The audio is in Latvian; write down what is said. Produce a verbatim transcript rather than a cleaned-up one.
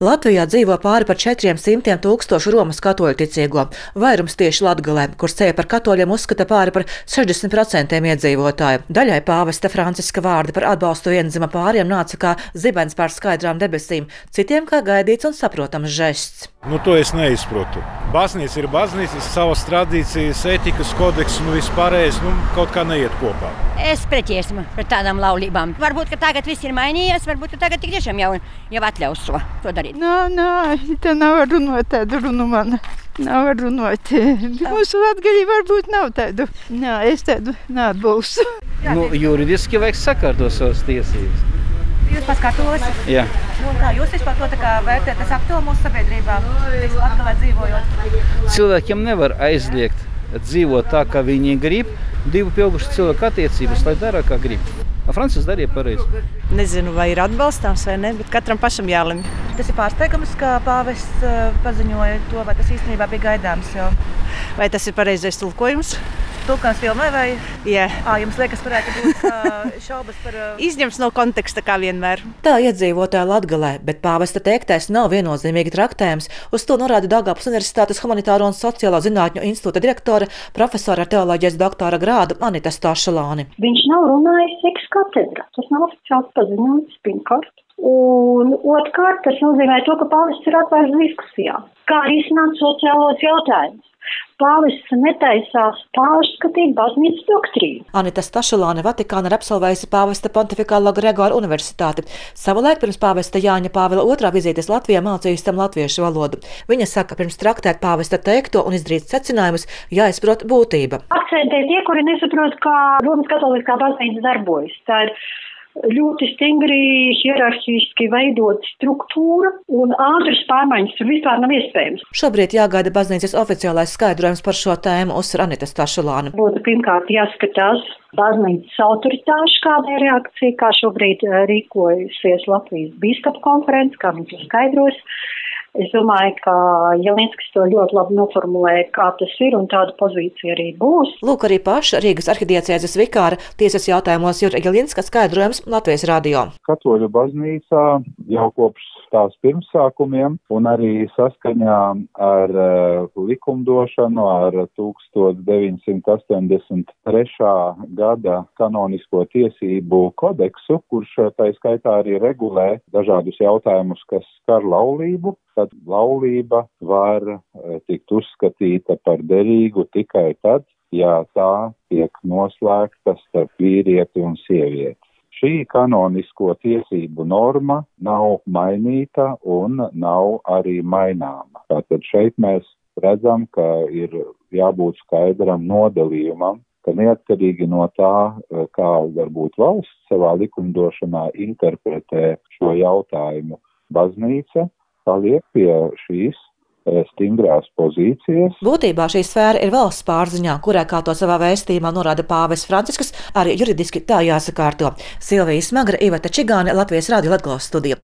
Latvijā dzīvo pāri par četriem simtiem tūkstošu Romas katoļu ticīgo, vairums tieši Latgalē, kur sevi par katoļiem uzskata pāri par sešdesmit procentiem iedzīvotāju. Daļai pāvesta Franciska vārdi par atbalstu vienzima pāriem nāca kā zibens pār skaidrām debesīm, citiem kā gaidīts un saprotams žests. Nu, to es neizprotu. Baznīca ir baznīca, savas tradīcijas, ētikas kodeks, nu vispārējais, nu, kaut kā neiet kopā. Es preķiesmu par tādām laulībām. Varbūt, ka tagad viss ir mainījies, varbūt, ka tagad tik tiešām jau, jau atļaus to, to darīt. Nā, nā, tā nav runāt tādu runu man. Nav runāt. Mūsu Latgalī varbūt nav tādu. Nā, es tādu neatbalstu. Nu, juridiski vajag sakārtot savas tiesības. Jūs pats katolis? Jā. Nu, kā jūs vispār to tā kā vērtējat, tas aktuāli mūsu sabiedrībā, visu Latgalē dzīvojot? Cilvēkiem nevar aizliegt dzīvot tā, kā viņi grib. Divu pieaugušu cilvēku attiecības, lai dara, kā grib. Francis darīja pareizi. Nezinu, vai ir atbalstāms vai ne, bet katram pašam jālemj. Tas ir pārsteigums, ka pāvests paziņoja to, vai tas īstenībā bija gaidāms jau? Vai tas ir pareizais tulkojums? Tulkojums filmai vai? Jā. Ā, jums liekas, varētu būt uh, šaubas par... Uh... Izņems no konteksta, kā vienmēr. Tā iedzīvotāja Latgalē, bet pāvesta teiktais nav viennozīmīgi traktējums. Uz to norāda Daugavpils Universitātes Humanitāro un sociālo zinātņu institūta direktore, profesora ar teoloģijas doktora grādu Anita Stašelāni. Viņš nav runājis ex katedra. Tas nav oficiāls paziņojums, pirmkārt. Un otrkārt, tas nozīmē to, ka pāvests ir atvērts diskusijām. Kā risināt sociālos jautājumus? Pāvests netaisās pārskatīt baznīcas doktrīnu. Anita Stašelāne Vatikāna ir absolvējusi pāvesta Pontifikālo Gregora universitāti. Savulaik pirms pāvesta Jāņa Pāvila otrā vizītes Latvijā mācījusi tam latviešu valodu. Viņa saka, pirms traktēt pāvesta teikto un izdarīt secinājumus, jāizprot būtība. Akcentē tie, kuri nesaprot, kā Romas katoliskā baznīca darbojas. Tā ir ļoti stingri hierarhiski veidot struktūra un ātras pārmaiņas tur vispār nav iespējams. Šobrīd jāgaida baznīcas oficiālais skaidrojums par šo tēmu, uzsver Anita Stašelāne. Būtu pirmkārt jāskatās baznīcas autoritāšu, kāda ir reakcija, kā šobrīd rīkojusies Latvijas bīskapu konferences, kā viņi to skaidros. Es domāju, ka Jelinskis to ļoti labi noformulēja, kā tas ir, un tāda pozīcija arī būs. Lūk, arī paša Rīgas arhidiecēzes vikāra tiesas jautājumos Jurga Jelinska skaidrojums Latvijas radio. Katoļu baznīcā jau kopš tās pirmsākumiem un arī saskaņā ar uh, likumdošanu, ar tūkstoš deviņsimt astoņdesmit trešā gada kanonisko tiesību kodeksu, kurš tā skaitā arī regulē dažādus jautājumus, kas skar laulību. Tad laulība var tikt uzskatīta par derīgu tikai tad, ja tā tiek noslēgta starp vīrieti un sievieti. Šī kanonisko tiesību norma nav mainīta un nav arī maināma. Tātad šeit mēs redzam, ka ir jābūt skaidram nodalījumam, ka neatkarīgi no tā, kā varbūt valsts savā likumdošanā interpretē šo jautājumu, baznīca paliek pie šīs stingrās pozīcijas. Būtībā šī sfēra ir valsts pārziņā, kurai, kā to savā vēstījumā norāda pāvests Francisks, arī juridiski tā jāsakārto. Silvija Smagra, Iveta Čigāne, Latvijas radio Latgales studija.